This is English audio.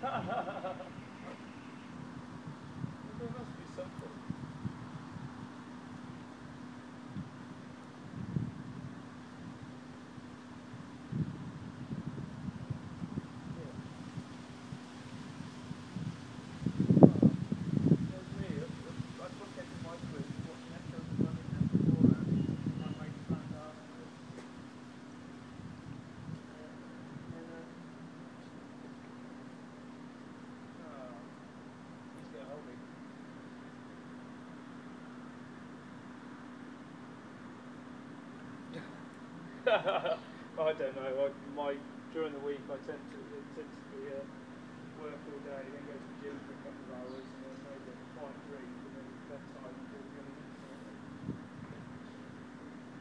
There must be something. I don't know. During the week I tend to be work all day, then go to the gym for a couple of hours, and then maybe a quiet drink, and then bedtime.